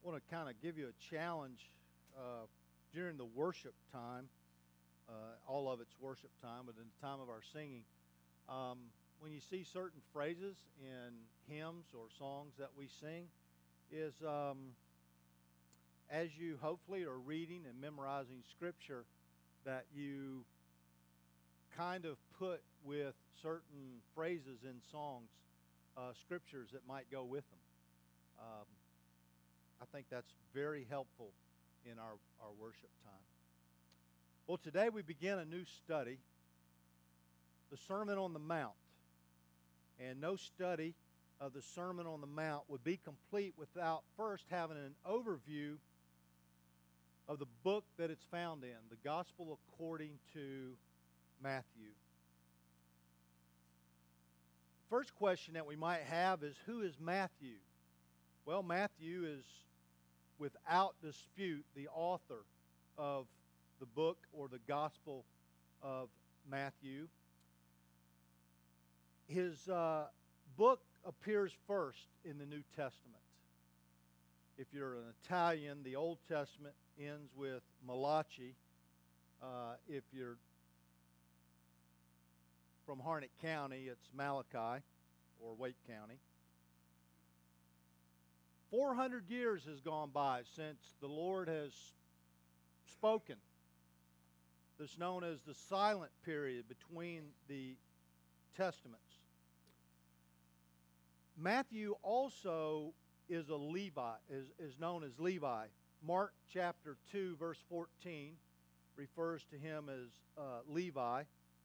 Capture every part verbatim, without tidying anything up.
want to kind of give you a challenge uh, during the worship time. Uh, all of it's worship time, but in the time of our singing, um, when you see certain phrases in hymns or songs that we sing, is um, as you hopefully are reading and memorizing Scripture, that you kind of put with certain phrases in songs, uh, scriptures that might go with them. Um, I think that's very helpful in our, our worship time. Well, today we begin a new study, the Sermon on the Mount. And no study of the Sermon on the Mount would be complete without first having an overview of the book that it's found in, the Gospel according to Matthew. First question that we might have is, who is Matthew? Well, Matthew is without dispute the author of the book or the Gospel of Matthew. His uh, book appears first in the New Testament. If you're an Italian, the Old Testament ends with Malachi. Uh, if you're from Harnett County, it's Malachi, or Wake County. four hundred years has gone by since the Lord has spoken. That's known as the silent period between the Testaments. Matthew also is a Levi, is, is known as Levi. Mark chapter two, verse fourteen refers to him as uh, Levi.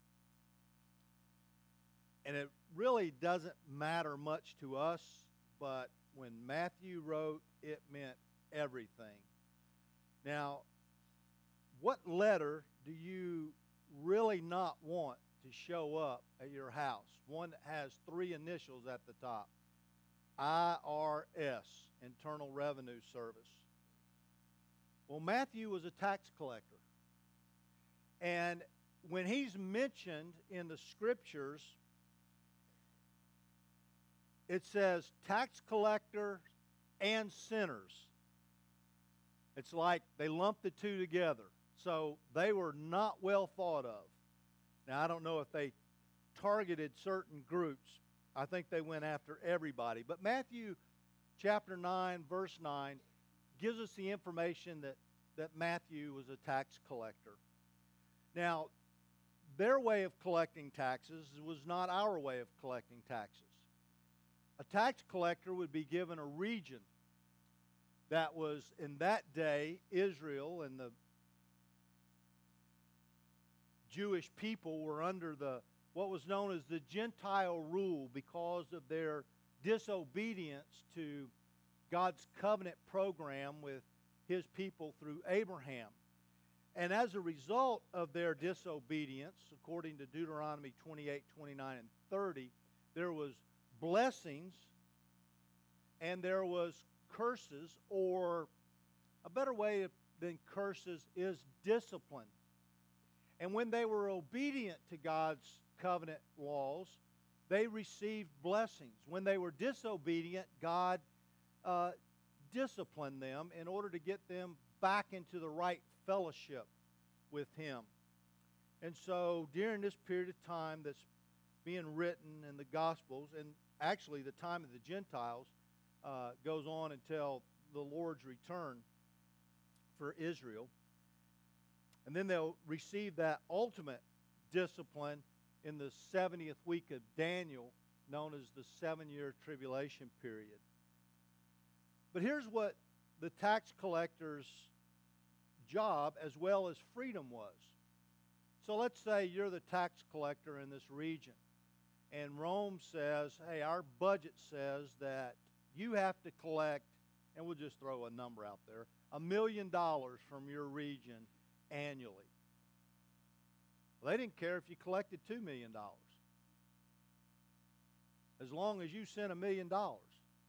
And it really doesn't matter much to us, but when Matthew wrote, it meant everything. Now, what letter do you really not want to show up at your house? One that has three initials at the top. I R S, Internal Revenue Service. Well, Matthew was a tax collector. And when he's mentioned in the Scriptures, it says tax collector and sinners. It's like they lumped the two together. So they were not well thought of. Now, I don't know if they targeted certain groups. I think they went after everybody. But Matthew chapter nine, verse nine, gives us the information that, that Matthew was a tax collector. Now, their way of collecting taxes was not our way of collecting taxes. A tax collector would be given a region that was, in that day, Israel and the Jewish people were under the what was known as the Gentile rule because of their disobedience to God's covenant program with His people through Abraham. And as a result of their disobedience, according to Deuteronomy twenty-eight, twenty-nine, and thirty, there was blessings and there was curses, or a better way than curses is discipline. And when they were obedient to God's covenant laws, they received blessings. When they were disobedient, God uh, disciplined them in order to get them back into the right fellowship with Him. And so during this period of time that's being written in the Gospels, and actually the time of the Gentiles uh, goes on until the Lord's return for Israel. And then they'll receive that ultimate discipline in the seventieth week of Daniel, known as the seven-year tribulation period. But here's what the tax collector's job as well as freedom was. So let's say you're the tax collector in this region, and Rome says, hey, our budget says that you have to collect, and we'll just throw a number out there, a million dollars from your region annually. Well, they didn't care if you collected two million dollars. As long as you sent a million dollars.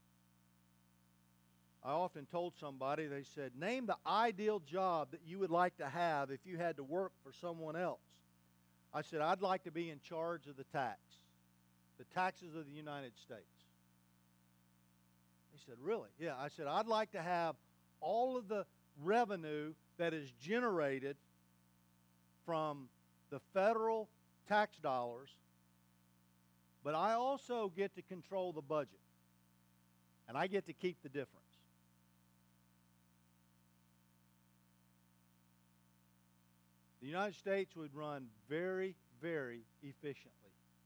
I often told somebody, they said, name the ideal job that you would like to have if you had to work for someone else. I said, I'd like to be in charge of the tax, the taxes of the United States. He said, really? Yeah. I said, I'd like to have all of the revenue that is generated from the federal tax dollars, but I also get to control the budget, and I get to keep the difference. The United States would run very, very efficiently.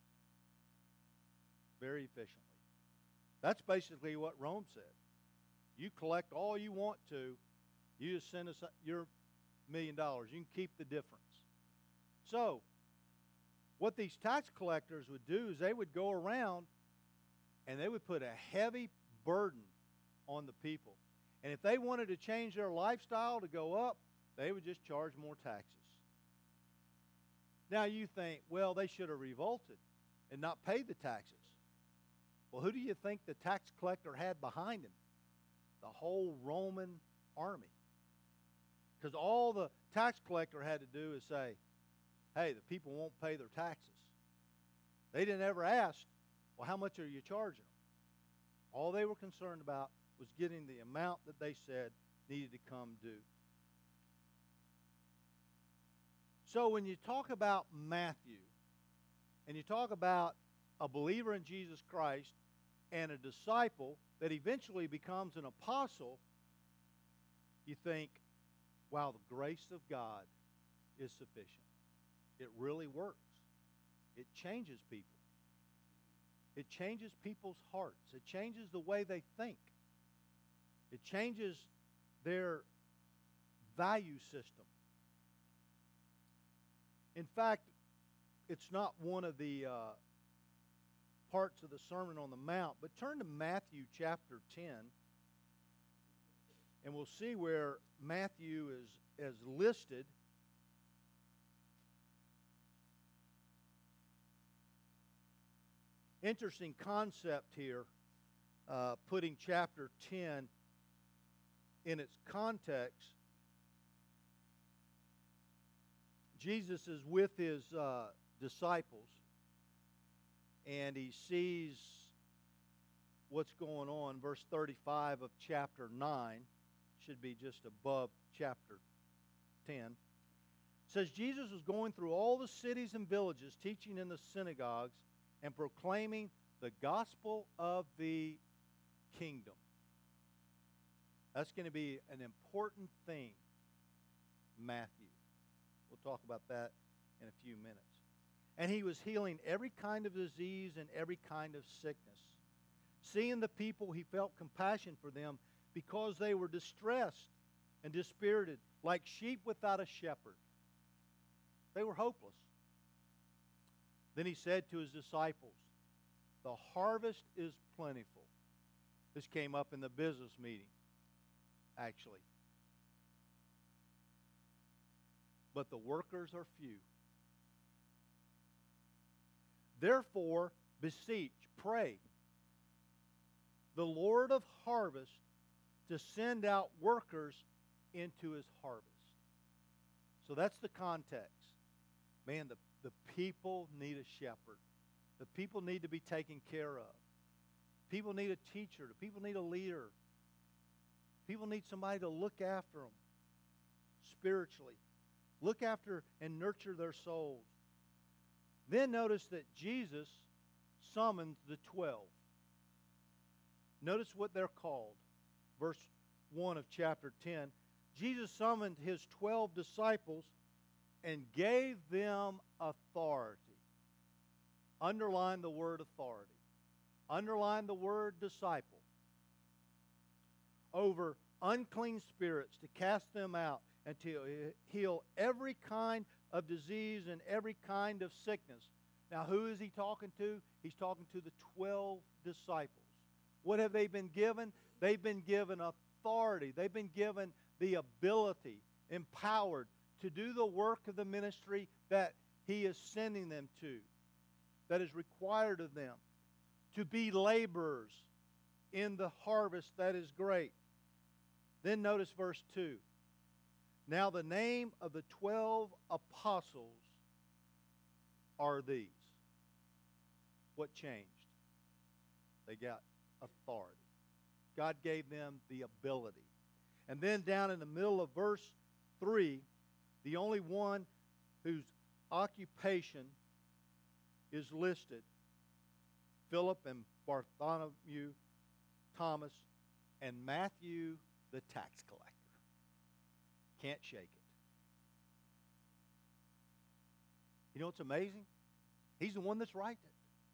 Very efficiently. That's basically what Rome said. You collect all you want to. You just send us your million dollars. You can keep the difference. So, what these tax collectors would do is they would go around and they would put a heavy burden on the people. And if they wanted to change their lifestyle to go up, they would just charge more taxes. Now you think, well, they should have revolted and not paid the taxes. Well, who do you think the tax collector had behind him? The whole Roman army. Because all the tax collector had to do is say, hey, the people won't pay their taxes. They didn't ever ask, well, how much are you charging them? All they were concerned about was getting the amount that they said needed to come due. So when you talk about Matthew, and you talk about a believer in Jesus Christ and a disciple that eventually becomes an apostle, you think, wow, the grace of God is sufficient. It really works. It changes people. It changes people's hearts. It changes the way they think. It changes their value system. In fact, it's not one of the uh, parts of the Sermon on the Mount, but turn to Matthew chapter ten, and we'll see where Matthew is, is listed. Interesting concept here, uh, putting chapter ten in its context. Jesus is with his uh, disciples, and he sees what's going on. Verse thirty-five of chapter nine should be just above chapter ten. It says, Jesus was going through all the cities and villages, teaching in the synagogues and proclaiming the gospel of the kingdom. That's going to be an important thing, Matthew. We'll talk about that in a few minutes. And he was healing every kind of disease and every kind of sickness. Seeing the people, he felt compassion for them because they were distressed and dispirited, like sheep without a shepherd. They were hopeless. Then he said to his disciples, the harvest is plentiful. This came up in the business meeting, actually. But the workers are few. Therefore, beseech, pray, the Lord of harvest to send out workers into his harvest. So that's the context. Man, the, the people need a shepherd. The people need to be taken care of. People need a teacher. The people need a leader. People need somebody to look after them spiritually. Look after and nurture their souls. Then notice that Jesus summons the twelve. Notice what they're called. Verse one of chapter ten. Jesus summoned his twelve disciples and gave them authority. Underline the word authority. Underline the word disciple. Over unclean spirits, to cast them out and to heal every kind of disease and every kind of sickness. Now, who is he talking to? He's talking to the twelve disciples. What have they been given? They've been given authority. They've been given the ability, empowered to do the work of the ministry that he is sending them to, that is required of them, to be laborers in the harvest that is great. Then notice verse two. Now the name of the twelve apostles are these. What changed? They got authority. God gave them the ability. And then down in the middle of verse three, the only one whose occupation is listed, Philip and Bartholomew, Thomas, and Matthew the tax collector. Can't shake it. You know what's amazing? He's the one that's writing it.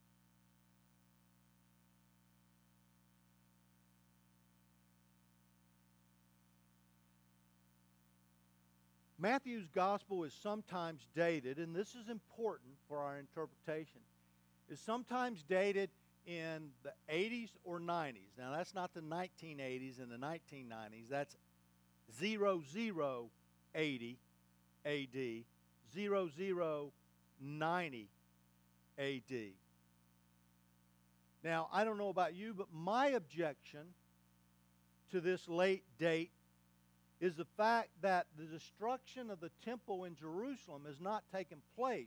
Matthew's gospel is sometimes dated, and this is important for our interpretation, is sometimes dated in the eighties or nineties. Now, that's not the nineteen eighties and the nineteen nineties. That's zero zero eighty A D, zero zero ninety A D. Now, I don't know about you, but my objection to this late date is the fact that the destruction of the temple in Jerusalem has not taken place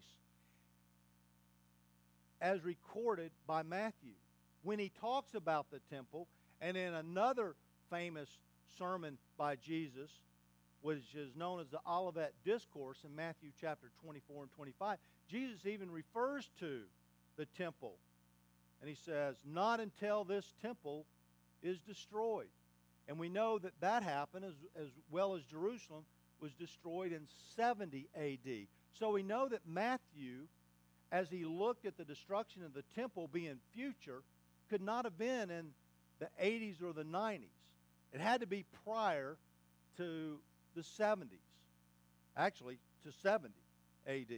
as recorded by Matthew. When he talks about the temple, and in another famous sermon by Jesus, which is known as the Olivet Discourse in Matthew chapter twenty-four and twenty-five, Jesus even refers to the temple. And he says, not until this temple is destroyed. And we know that that happened as, as well as Jerusalem was destroyed in seventy A D. So we know that Matthew, as he looked at the destruction of the temple being future, could not have been in the eighties or the nineties. It had to be prior to the seventies. Actually, to seventy A D.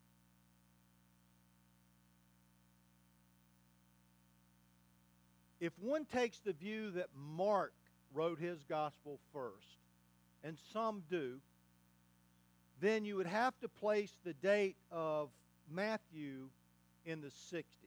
If one takes the view that Mark wrote his gospel first, and some do, then you would have to place the date of Matthew in the sixties.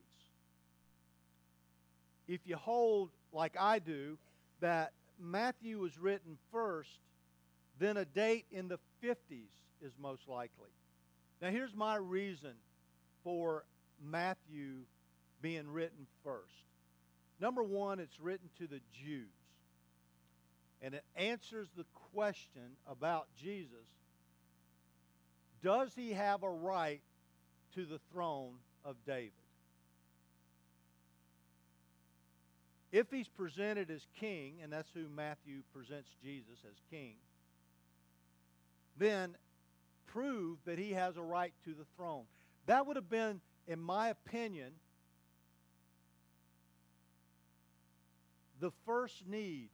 If you hold, like I do, that Matthew was written first, then a date in the fifties is most likely. Now here's my reason for Matthew being written first. Number one, it's written to the Jews. And it answers the question about Jesus. Does he have a right to the throne of David? If he's presented as king, and that's who Matthew presents Jesus as king, then prove that he has a right to the throne. That would have been, in my opinion, the first need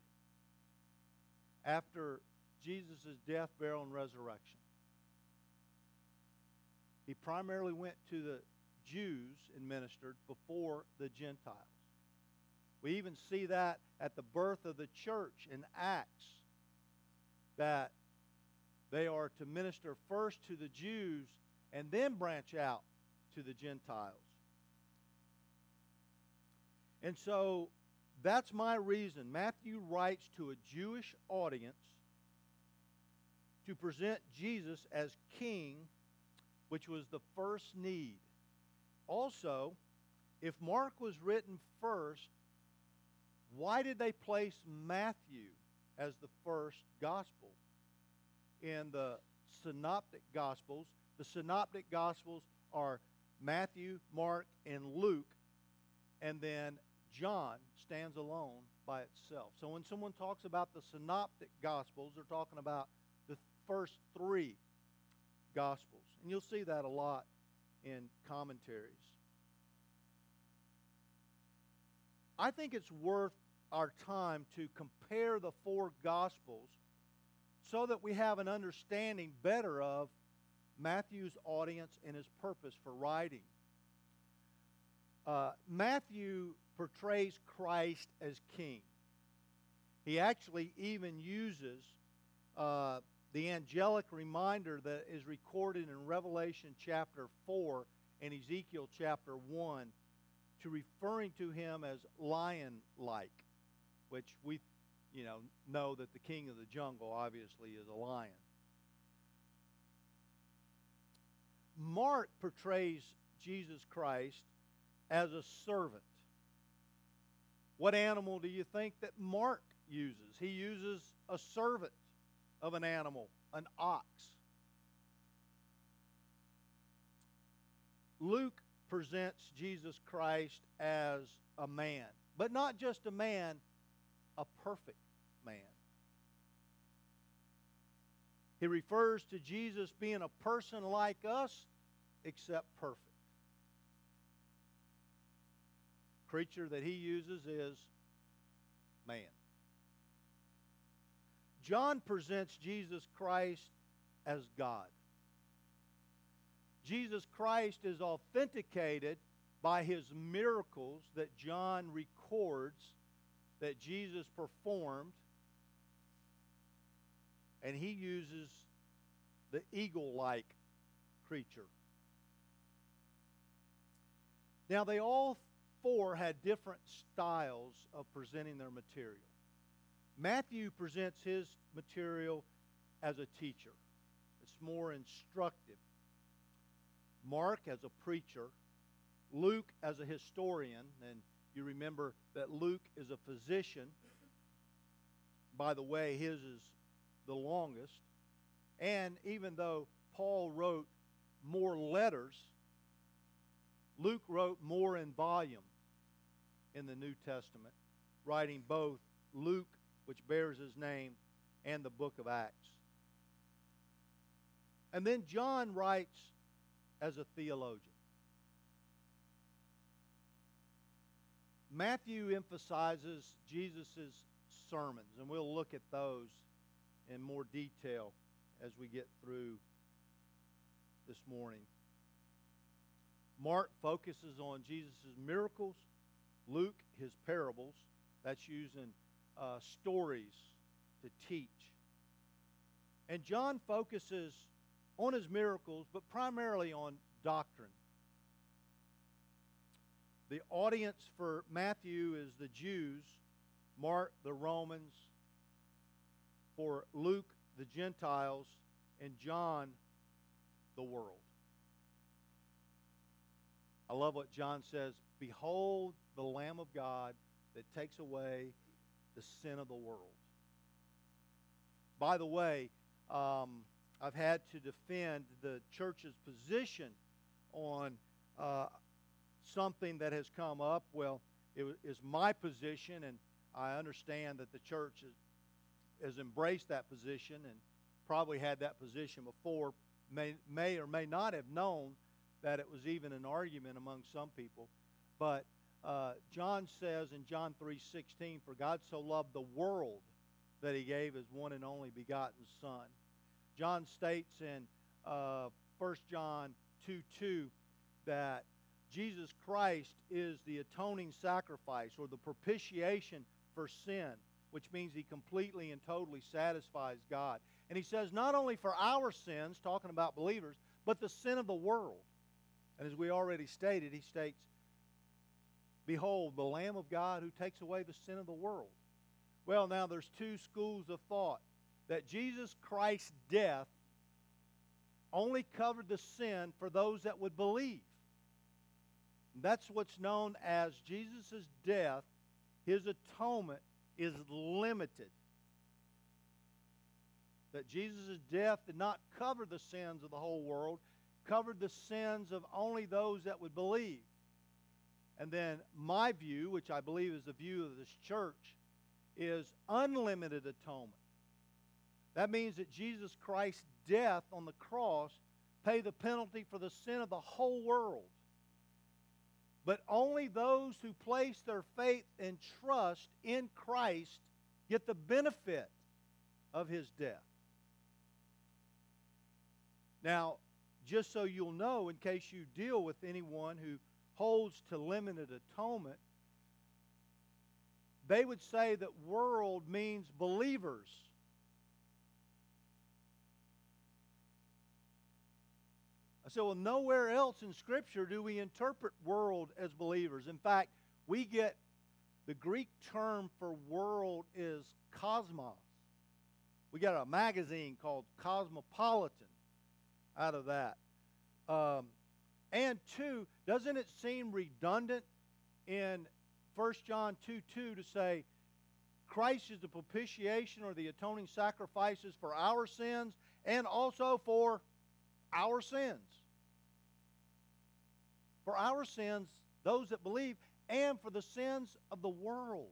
after Jesus' death, burial, and resurrection. He primarily went to the Jews and ministered before the Gentiles. We even see that at the birth of the church in Acts, that they are to minister first to the Jews and then branch out to the Gentiles. And so that's my reason. Matthew writes to a Jewish audience to present Jesus as king, which was the first need. Also, if Mark was written first, why did they place Matthew as the first gospel? In the synoptic gospels, the synoptic gospels are Matthew, Mark, and Luke, and then John stands alone by itself. So when someone talks about the synoptic gospels, they're talking about the first three gospels. And you'll see that a lot in commentaries. I think it's worth our time to compare the four gospels so that we have an understanding better of Matthew's audience and his purpose for writing. Uh, Matthew portrays Christ as king. He actually even uses uh, the angelic reminder that is recorded in Revelation chapter four and Ezekiel chapter one to referring to him as lion-like, which we you know, know that the king of the jungle obviously is a lion. Mark portrays Jesus Christ as a servant. What animal do you think that Mark uses. He uses a servant of an animal, an ox. Luke presents Jesus Christ as a man, but not just a man, a perfect man. He refers to Jesus being a person like us, except perfect. Creature that he uses is man. John presents Jesus Christ as God. Jesus Christ is authenticated by his miracles that John records that Jesus performed, and he uses the eagle-like creature. Now, they all four had different styles of presenting their material. Matthew presents his material as a teacher. It's more instructive. Mark as a preacher. Luke as a historian. And you remember that Luke is a physician. By the way, his is the longest. And even though Paul wrote more letters, Luke wrote more in volume in the New Testament, writing both Luke, which bears his name, and the book of Acts. And then John writes as a theologian. Matthew emphasizes Jesus' sermons, and we'll look at those in more detail as we get through this morning. Mark focuses on Jesus' miracles. Luke, his parables. That's using uh, stories to teach. And John focuses on his miracles, but primarily on doctrine. The audience for Matthew is the Jews, Mark, the Romans, for Luke, the Gentiles, and John, the world. I love what John says, "Behold the Lamb of God that takes away the sin of the world." By the way, um, I've had to defend the church's position on uh, something that has come up. Well, it is my position, and I understand that the church has, has embraced that position and probably had that position before, may, may or may not have known that it was even an argument among some people. But uh, John says in John three sixteen, "For God so loved the world that he gave his one and only begotten Son." John states in uh, First John two two that Jesus Christ is the atoning sacrifice, or the propitiation for sin, which means he completely and totally satisfies God. And he says not only for our sins, talking about believers, but the sin of the world. And as we already stated, he states, "Behold, the Lamb of God who takes away the sin of the world." Well, now there's two schools of thought. That Jesus Christ's death only covered the sin for those that would believe. That's what's known as Jesus' death. His atonement is limited. That Jesus' death did not cover the sins of the whole world, covered the sins of only those that would believe. And then my view, which I believe is the view of this church, is unlimited atonement. That means that Jesus Christ's death on the cross paid the penalty for the sin of the whole world. But only those who place their faith and trust in Christ get the benefit of his death. Now, just so you'll know, in case you deal with anyone who holds to limited atonement, they would say that world means believers. I said, well, nowhere else in Scripture do we interpret world as believers. In fact, we get the Greek term for world is cosmos. We got a magazine called Cosmopolitan out of that. Um, and two, doesn't it seem redundant in First John two two to say Christ is the propitiation or the atoning sacrifices for our sins and also for our sins. For our sins, those that believe, and for the sins of the world.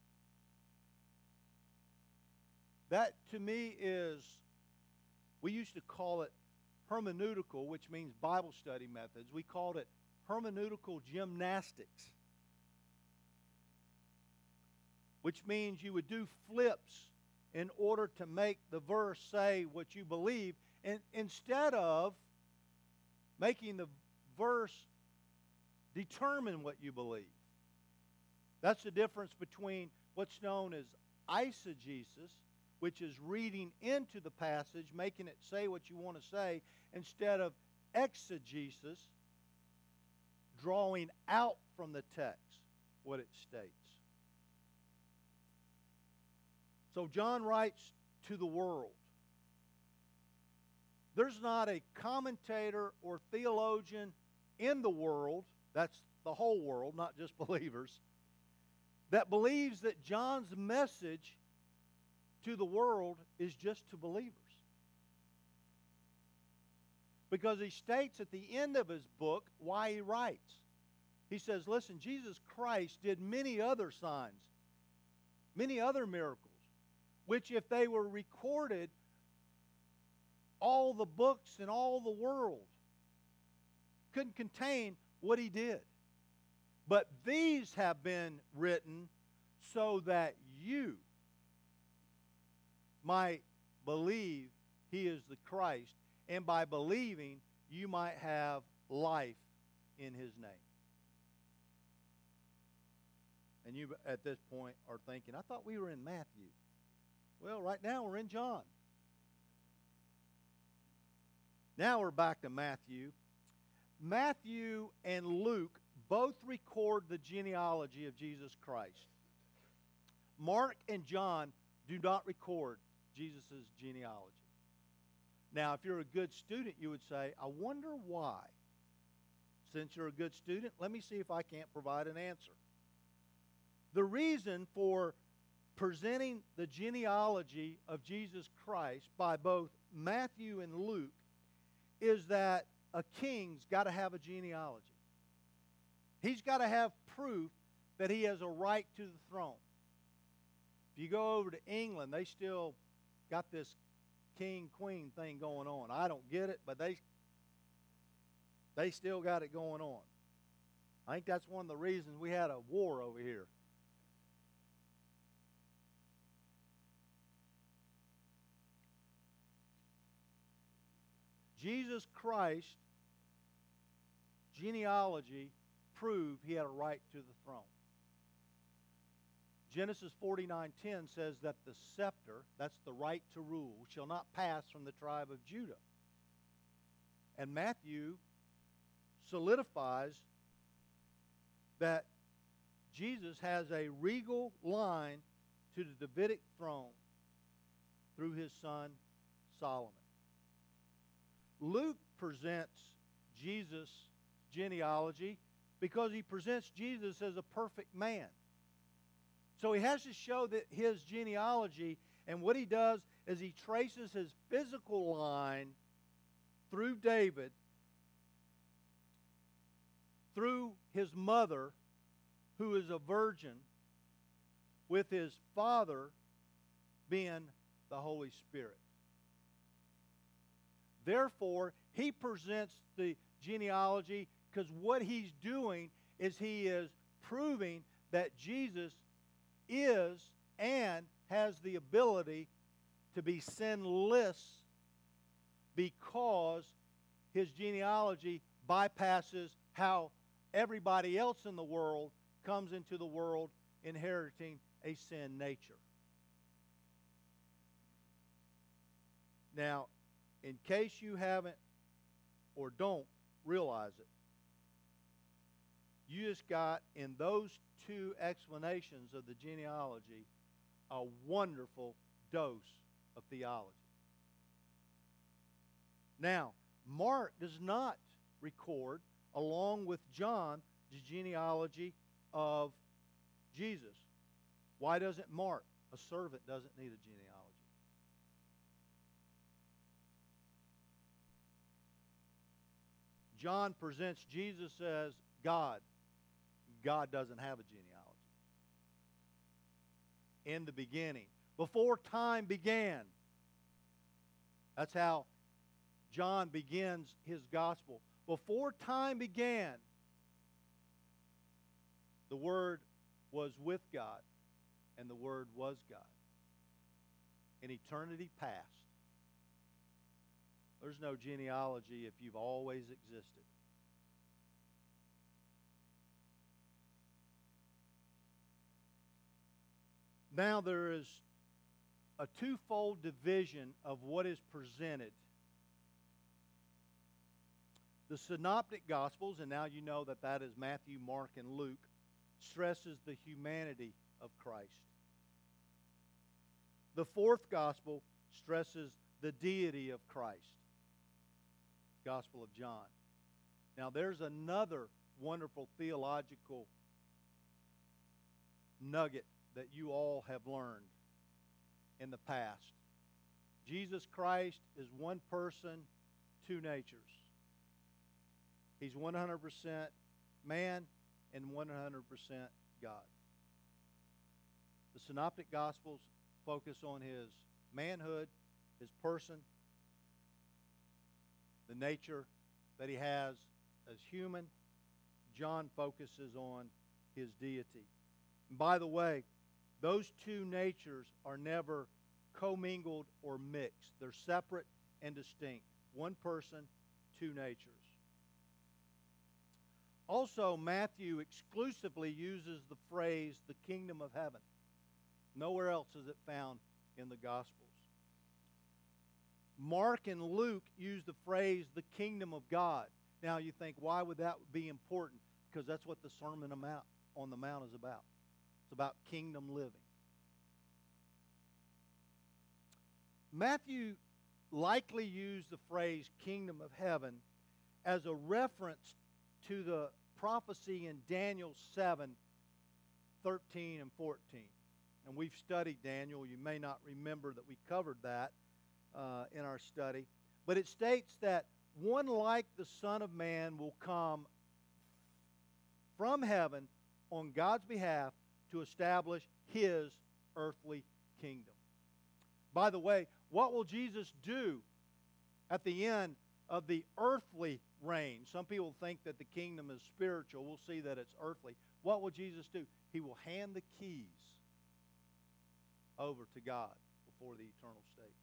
That to me is, we used to call it hermeneutical, which means Bible study methods. We called it hermeneutical gymnastics, which means you would do flips in order to make the verse say what you believe, and instead of making the verse determine what you believe. That's the difference between what's known as eisegesis, which is reading into the passage, making it say what you want to say, instead of exegesis, drawing out from the text what it states. So John writes to the world. There's not a commentator or theologian in the world, that's the whole world, not just believers, that believes that John's message to the world is just to believers. Because he states at the end of his book why he writes. He says, listen, Jesus Christ did many other signs, many other miracles, which if they were recorded, all the books in all the world couldn't contain what he did. But these have been written so that you might believe he is the Christ, and by believing, you might have life in his name. And you, at this point, are thinking, I thought we were in Matthew. Well, right now we're in John. Now we're back to Matthew. Matthew and Luke both record the genealogy of Jesus Christ. Mark and John do not record Jesus' genealogy. Now, if you're a good student, you would say, I wonder why. Since you're a good student, let me see if I can't provide an answer. The reason for presenting the genealogy of Jesus Christ by both Matthew and Luke is that a king's got to have a genealogy. He's got to have proof that he has a right to the throne. If you go over to England, they still got this king-queen thing going on. I don't get it, but they, they still got it going on. I think that's one of the reasons we had a war over here. Jesus Christ's genealogy proved he had a right to the throne. Genesis forty-nine ten says that the scepter, that's the right to rule, shall not pass from the tribe of Judah. And Matthew solidifies that Jesus has a regal line to the Davidic throne through his son Solomon. Luke presents Jesus' genealogy because he presents Jesus as a perfect man. So he has to show that his genealogy, and what he does is he traces his physical line through David, through his mother, who is a virgin, with his father being the Holy Spirit. Therefore, he presents the genealogy because what he's doing is he is proving that Jesus is and has the ability to be sinless because his genealogy bypasses how everybody else in the world comes into the world inheriting a sin nature. Now, in case you haven't or don't realize it, you just got in those two explanations of the genealogy a wonderful dose of theology. Now, Mark does not record, along with John, the genealogy of Jesus. Why doesn't Mark A servant doesn't need a genealogy. John presents Jesus as God. God doesn't have a genealogy. In the beginning, before time began. That's how John begins his gospel. Before time began, the Word was with God, and the Word was God. In eternity past, there's no genealogy if you've always existed. Now there is a twofold division of what is presented. The Synoptic Gospels, and now you know that that is Matthew, Mark, and Luke, stresses the humanity of Christ. The fourth Gospel stresses the deity of Christ. Gospel of John. Now there's another wonderful theological nugget that you all have learned in the past. Jesus Christ is one person, two natures. He's one hundred percent man and one hundred percent God. The Synoptic Gospels focus on his manhood, his person, the nature that he has as human. John focuses on his deity. And by the way, those two natures are never commingled or mixed. They're separate and distinct. One person, two natures. Also, Matthew exclusively uses the phrase, the kingdom of heaven. Nowhere else is it found in the Gospels. Mark and Luke use the phrase, the kingdom of God. Now you think, why would that be important? Because that's what the Sermon on the Mount is about. It's about kingdom living. Matthew likely used the phrase kingdom of heaven as a reference to the prophecy in Daniel seven, thirteen and fourteen. And we've studied Daniel. You may not remember that we covered that uh, in our study. But it states that one like the Son of Man will come from heaven on God's behalf to establish his earthly kingdom. By the way, what will Jesus do at the end of the earthly reign? Some people think that the kingdom is spiritual. We'll see that it's earthly. What will Jesus do? He will hand the keys over to God before the eternal state.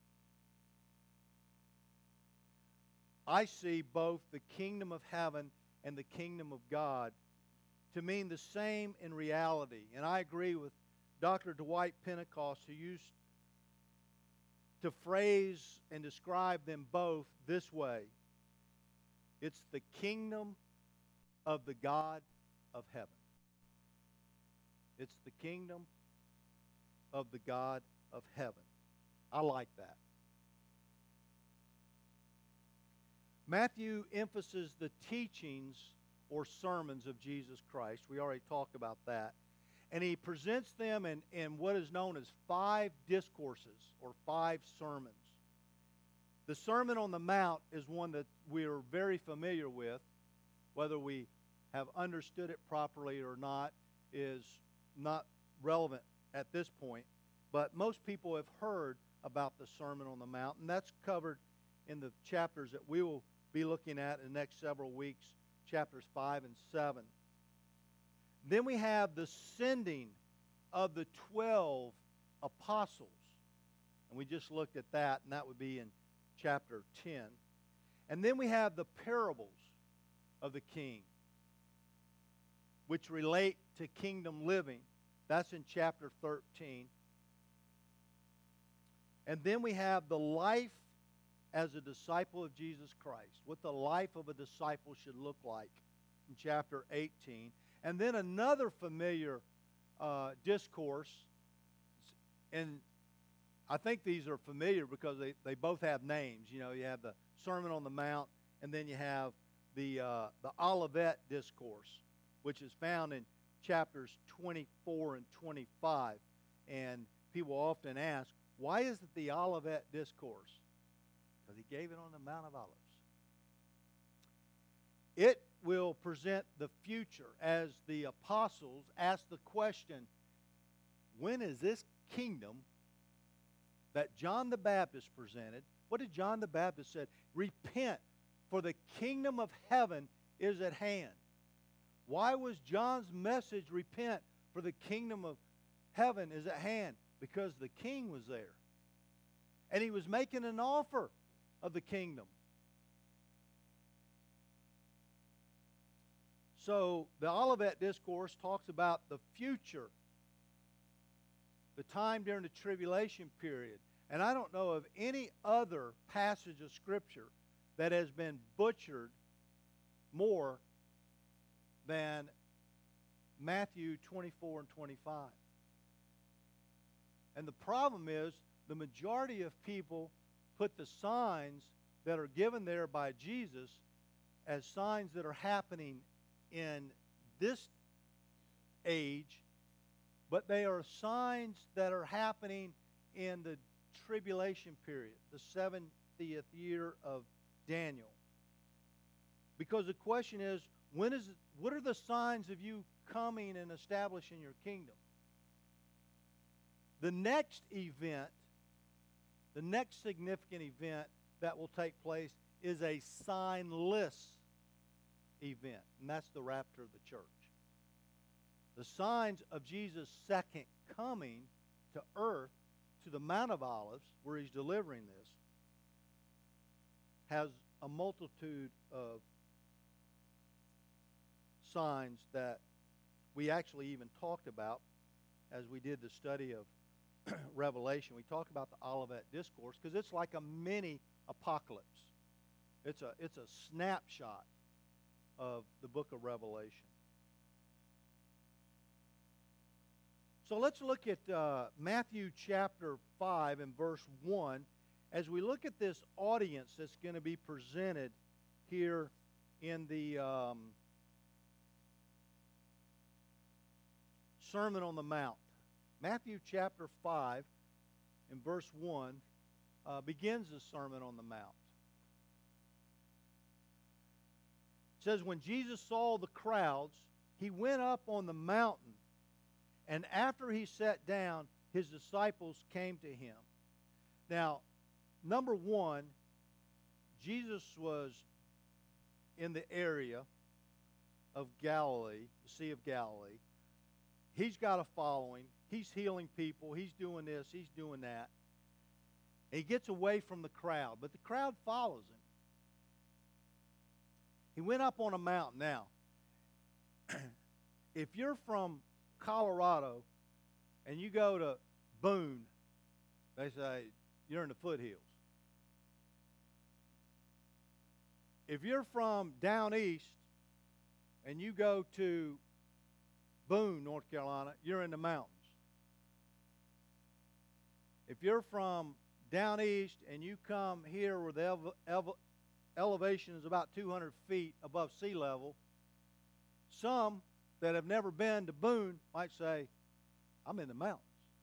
I see both the kingdom of heaven and the kingdom of God to mean the same in reality. And I agree with Doctor Dwight Pentecost, who used to phrase and describe them both this way. It's the kingdom of the God of heaven. It's the kingdom of the God of heaven. I like that. Matthew emphasizes the teachings or sermons of Jesus Christ. We already talked about that. And he presents them in, in what is known as five discourses or five sermons. The Sermon on the Mount is one that we are very familiar with. Whether we have understood it properly or not is not relevant at this point. But most people have heard about the Sermon on the Mount, and that's covered in the chapters that we will be looking at in the next several weeks, chapters five and seven. Then we have the sending of the twelve apostles. And we just looked at that, and that would be in chapter ten. And then we have the parables of the king, which relate to kingdom living. That's in chapter thirteen. And then we have the life as a disciple of Jesus Christ, what the life of a disciple should look like in chapter eighteen. And then another familiar uh, discourse, and I think these are familiar because they, they both have names. You know, you have the Sermon on the Mount, and then you have the, uh, the Olivet Discourse, which is found in chapters twenty-four and twenty-five. And people often ask, why is it the Olivet Discourse? Because he gave it on the Mount of Olives. It will present the future as the apostles ask the question, when is this kingdom that John the Baptist presented? What did John the Baptist say? Repent, for the kingdom of heaven is at hand. Why was John's message repent, for the kingdom of heaven is at hand? Because the king was there. And he was making an offer of the kingdom. So the Olivet Discourse talks about the future, the time during the tribulation period. And I don't know of any other passage of Scripture that has been butchered more than Matthew twenty-four and twenty-five. And the problem is, the majority of people put the signs that are given there by Jesus as signs that are happening in this age, but they are signs that are happening in the tribulation period, the seventieth year of Daniel. Because the question is, when is it, what are the signs of you coming and establishing your kingdom? The next event, the next significant event that will take place is a signless event, and that's the rapture of the church. The signs of Jesus' second coming to earth, to the Mount of Olives, where he's delivering this, has a multitude of signs that we actually even talked about as we did the study of Revelation. We talked about the Olivet Discourse because it's like a mini apocalypse. It's a, it's a snapshot of the book of Revelation. So let's look at uh, Matthew chapter five and verse one as we look at this audience that's going to be presented here in the um, Sermon on the Mount. Matthew chapter five and verse one uh, begins the Sermon on the Mount. It says, when Jesus saw the crowds, he went up on the mountain, and after he sat down, his disciples came to him. Now, number one, Jesus was in the area of Galilee, the Sea of Galilee. He's got a following. He's healing people. He's doing this. He's doing that. And he gets away from the crowd, but the crowd follows him. He went up on a mountain. Now, if you're from Colorado and you go to Boone, they say you're in the foothills. If you're from down east and you go to Boone, North Carolina, you're in the mountains. If you're from down east and you come here where the ele- ele- elevation is about two hundred feet above sea level, some that have never been to Boone might say, I'm in the mountains.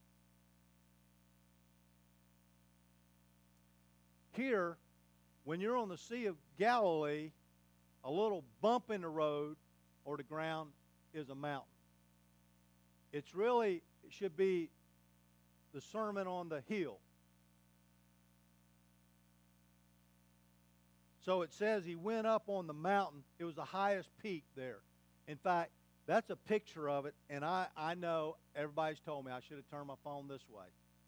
Here, when you're on the Sea of Galilee, a little bump in the road or the ground is a mountain. It's really, it should be the Sermon on the Hill. So it says he went up on the mountain. It was the highest peak there. In fact, that's a picture of it, and I, I know everybody's told me I should have turned my phone this way.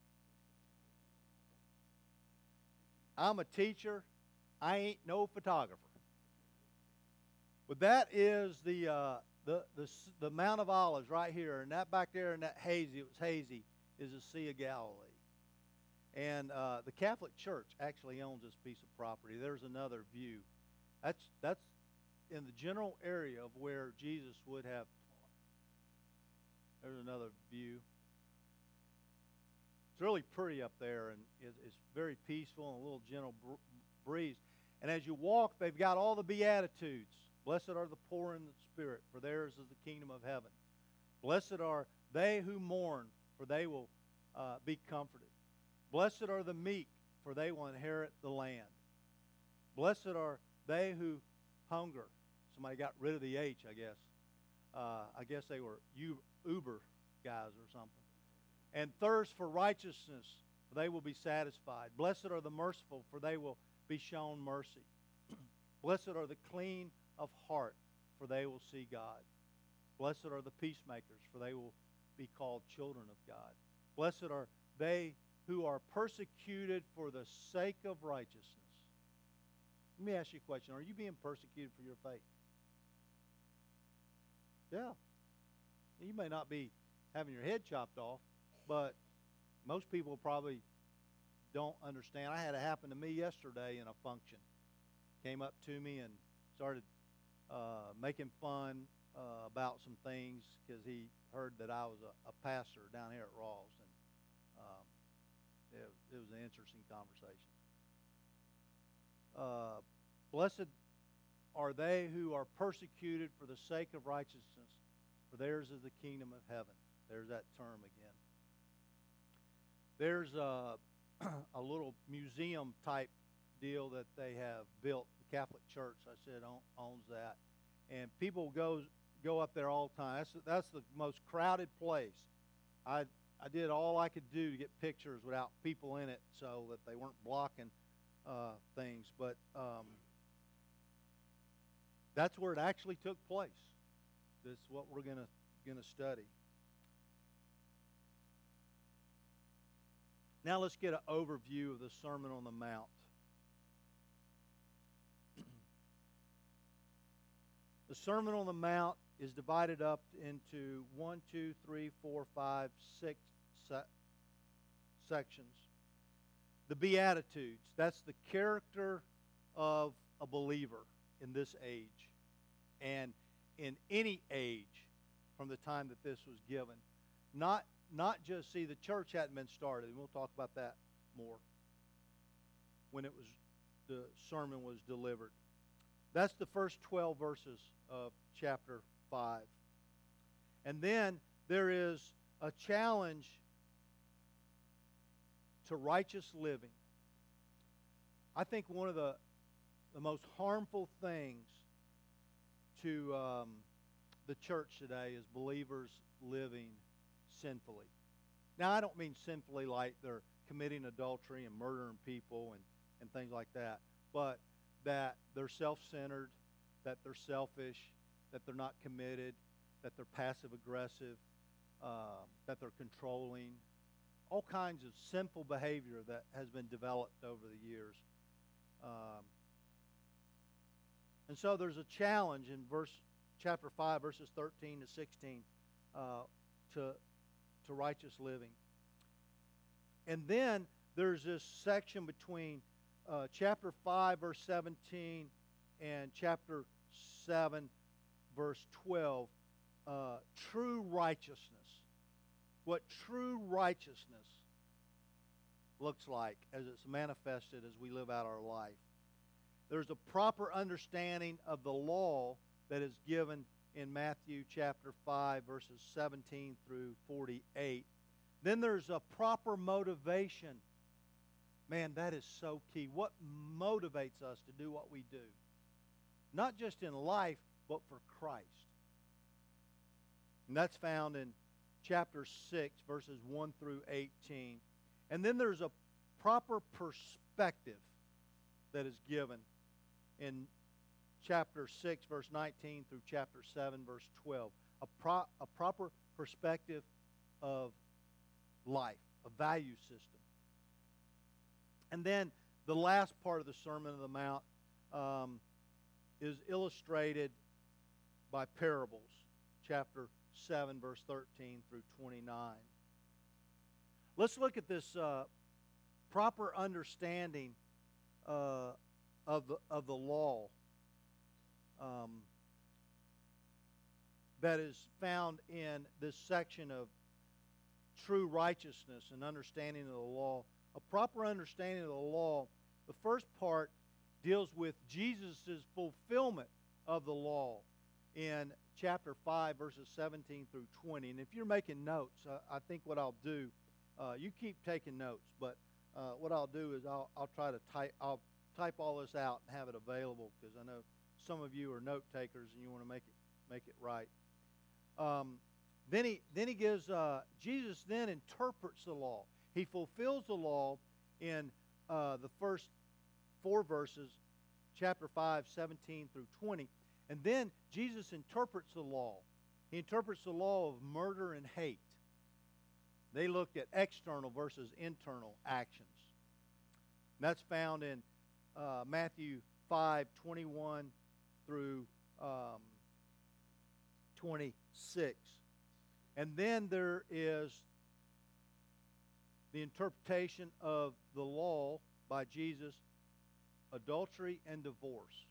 I'm a teacher. I ain't no photographer. But that is the, uh, the, the, the Mount of Olives right here, and that back there in that hazy, it was hazy, is the Sea of Galilee. And uh, the Catholic Church actually owns this piece of property. There's another view. That's, that's in the general area of where Jesus would have taught. There's another view. It's really pretty up there, and it, it's very peaceful and a little gentle br- breeze. And as you walk, they've got all the Beatitudes. Blessed are the poor in the spirit, for theirs is the kingdom of heaven. Blessed are they who mourn, for they will uh, be comforted. Blessed are the meek, for they will inherit the land. Blessed are they who hunger. Somebody got rid of the H, I guess. Uh, I guess they were Uber guys or something. And thirst for righteousness, for they will be satisfied. Blessed are the merciful, for they will be shown mercy. Blessed are the clean of heart, for they will see God. Blessed are the peacemakers, for they will be called children of God. Blessed are they who are persecuted for the sake of righteousness. Let me ask you a question. Are you being persecuted for your faith? Yeah. You may not be having your head chopped off, but most people probably don't understand. I had it happen to me yesterday in a function. Came up to me and started uh, making fun uh, about some things because he heard that I was a, a pastor down here at Rawls. And um, it, it was an interesting conversation. Uh, blessed are they who are persecuted for the sake of righteousness, for theirs is the kingdom of heaven. There's that term again. There's a, a little museum type deal that they have built. The Catholic Church, I said, owns that. And people go go up there all the time. That's, that's the most crowded place. I, I did all I could do to get pictures without people in it so that they weren't blocking uh, things. But um, that's where it actually took place. This is what we're going to going to study. Now let's get an overview of the Sermon on the Mount. The Sermon on the Mount is divided up into one, two, three, four, five, six se- sections. The Beatitudes, that's the character of a believer in this age and in any age from the time that this was given. Not Not just, see, the church hadn't been started, and we'll talk about that more when it was the sermon was delivered. That's the first twelve verses of chapter five. And then there is a challenge to righteous living. I think one of the, the most harmful things to um, the church today is believers living sinfully. Now, I don't mean sinfully like they're committing adultery and murdering people and, and things like that, but that they're self-centered, that they're selfish, that they're not committed, that they're passive-aggressive, uh, that they're controlling, all kinds of sinful behavior that has been developed over the years. Um, and so there's a challenge in verse chapter five, verses thirteen to sixteen, uh, to to righteous living. And then there's this section between uh, chapter five, verse seventeen, and chapter seven, verse twelve, uh, true righteousness. What true righteousness looks like as it's manifested as we live out our life. There's a proper understanding of the law that is given in Matthew chapter five, verses seventeen through forty-eight. Then there's a proper motivation. Man, that is so key. What motivates us to do what we do? Not just in life, but for Christ. And that's found in chapter six, verses one through eighteen. And then there's a proper perspective that is given in chapter six, verse nineteen through chapter seven, verse twelve. A, pro- a proper perspective of life, a value system. And then the last part of the Sermon on the Mount um, is illustrated by parables, chapter seven, verse thirteen through twenty-nine. Let's look at this uh, proper understanding uh, of the of the law um, that is found in this section of true righteousness and understanding of the law. A proper understanding of the law. The first part deals with Jesus' fulfillment of the law in chapter five, verses seventeen through twenty. And if you're making notes, uh, I think what I'll do Uh, you keep taking notes, but uh, what I'll do is I'll, I'll try to type I'll type all this out and have it available because I know some of you are note takers and you want to make it make it right. Um, then he then he gives uh, Jesus then interprets the law. He fulfills the law in uh, the first four verses, chapter five, seventeen through twenty, and then Jesus interprets the law. He interprets the law of murder and hate. They looked at external versus internal actions. And that's found in uh, Matthew five, twenty-one through um, twenty-six. And then there is the interpretation of the law by Jesus, adultery and divorce.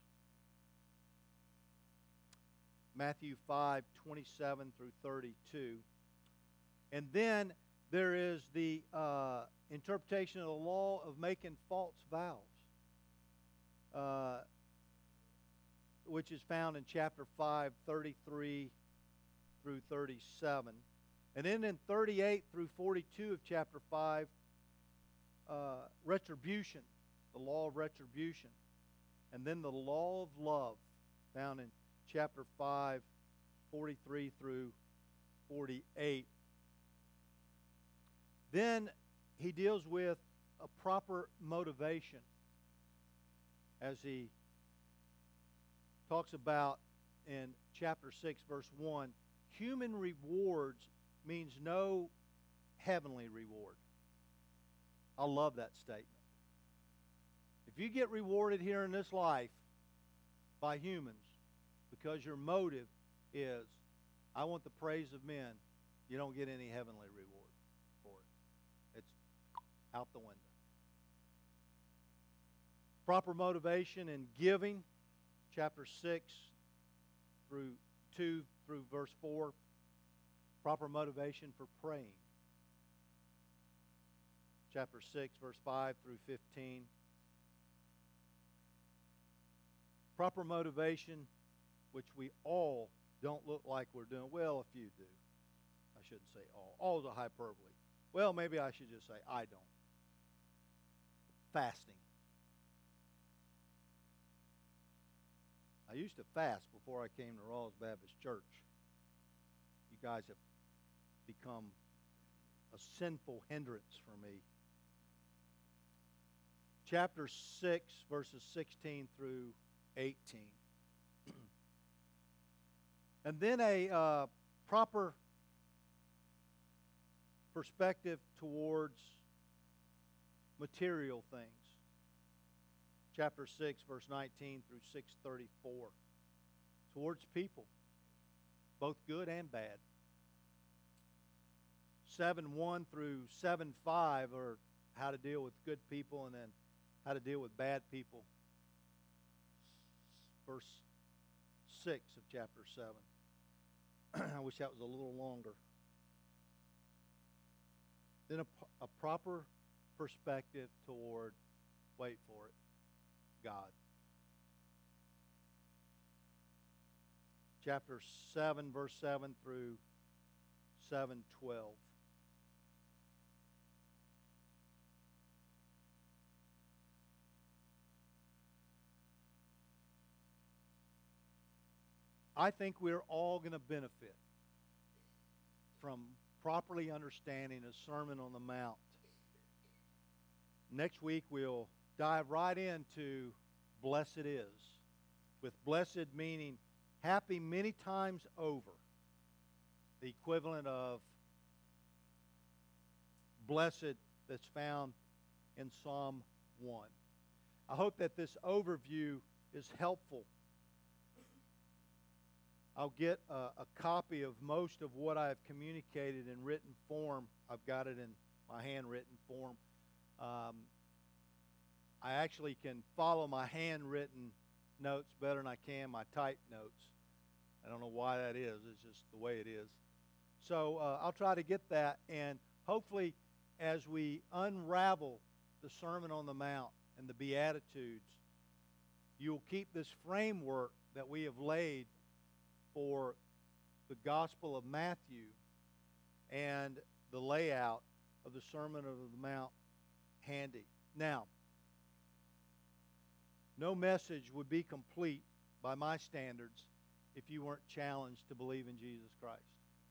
Matthew five, twenty-seven through thirty-two. And then there is the uh, interpretation of the law of making false vows, uh, which is found in chapter five, thirty-three through thirty-seven. And then in thirty-eight through forty-two of chapter five, uh, retribution, the law of retribution. And then the law of love, found in chapter five, forty-three through forty-eight. Then he deals with a proper motivation as he talks about in chapter six, verse one, human rewards means no heavenly reward. I love that statement. If you get rewarded here in this life by humans because your motive is, I want the praise of men, you don't get any heavenly reward for it. It's out the window. Proper motivation in giving, chapter six through two through verse four. Proper motivation for praying, chapter six, verse five through fifteen. Proper motivation, which we all don't look like we're doing. Well, a few do. I shouldn't say all. All is a hyperbole. Well, maybe I should just say I don't. Fasting. I used to fast before I came to Rawls Baptist Church. You guys have become a sinful hindrance for me. Chapter six, verses sixteen through eighteen. And then a uh, proper perspective towards material things. Chapter six, verse nineteen through six thirty-four. Towards people, both good and bad. seven one through seven five are how to deal with good people and then how to deal with bad people. Verse six of chapter seven. I wish that was a little longer. Then a, a proper perspective toward, wait for it, God. Chapter seven, verse seven through seven twelve. I think we're all going to benefit from properly understanding the Sermon on the Mount. Next week we'll dive right into blessed is, with blessed meaning happy many times over, the equivalent of blessed that's found in Psalm one. I hope that this overview is helpful. I'll get a, a copy of most of what I've communicated in written form. I've got it in my handwritten form. Um, I actually can follow my handwritten notes better than I can my typed notes. I don't know why that is. It's just the way it is. So uh, I'll try to get that, and hopefully as we unravel the Sermon on the Mount and the Beatitudes, you'll keep this framework that we have laid for the Gospel of Matthew and the layout of the Sermon of the Mount handy. Now, no message would be complete by my standards if you weren't challenged to believe in Jesus Christ.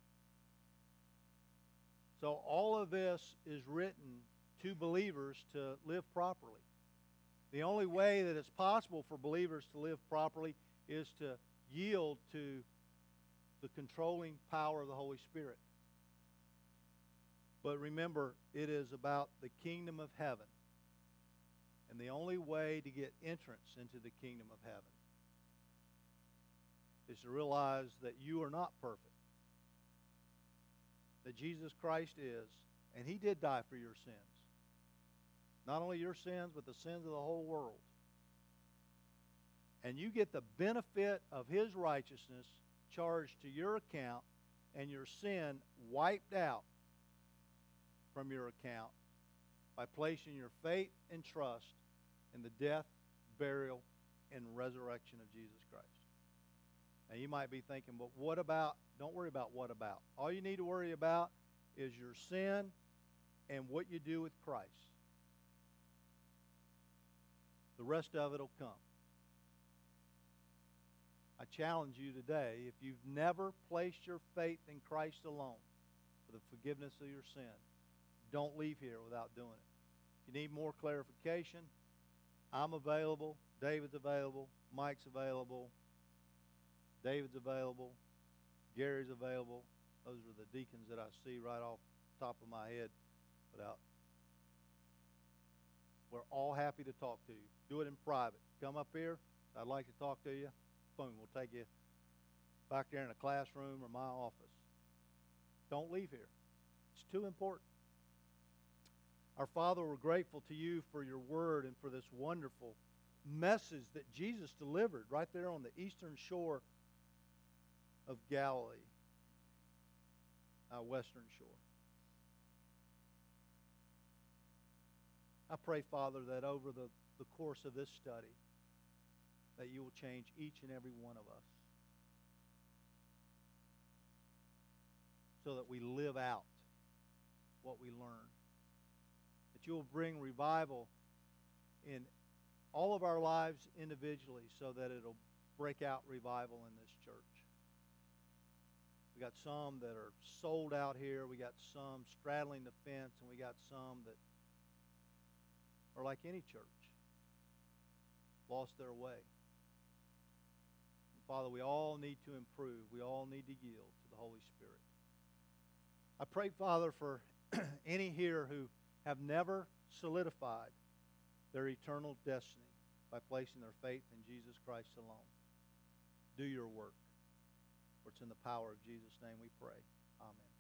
So all of this is written to believers to live properly. The only way that it's possible for believers to live properly is to yield to the controlling power of the Holy Spirit. But remember, it is about the kingdom of heaven. And the only way to get entrance into the kingdom of heaven is to realize that you are not perfect. That Jesus Christ is, and He did die for your sins. Not only your sins, but the sins of the whole world. And you get the benefit of His righteousness charged to your account and your sin wiped out from your account by placing your faith and trust in the death, burial, and resurrection of Jesus Christ. Now you might be thinking, but what about, don't worry about what about. All you need to worry about is your sin and what you do with Christ. The rest of it will come. I challenge you today, if you've never placed your faith in Christ alone for the forgiveness of your sin, don't leave here without doing it. If you need more clarification, I'm available. David's available. Mike's available. David's available. Gary's available. Those are the deacons that I see right off the top of my head. Without, we're all happy to talk to you. Do it in private. Come up here. I'd like to talk to you. Boom, we'll take you back there in a classroom or my office. Don't leave here. It's too important. Our Father, we're grateful to you for your word and for this wonderful message that Jesus delivered right there on the eastern shore of Galilee, uh, western shore. I pray, Father, that over the, the course of this study, that you will change each and every one of us so that we live out what we learn. That you will bring revival in all of our lives individually so that it'll break out revival in this church. We got some that are sold out here. We got some straddling the fence, and we got some that are like any church, lost their way. And Father, we all need to improve. We all need to yield to the Holy Spirit. I pray, Father, for any here who have never solidified their eternal destiny by placing their faith in Jesus Christ alone. Do your work. For it's in the power of Jesus' name we pray. Amen.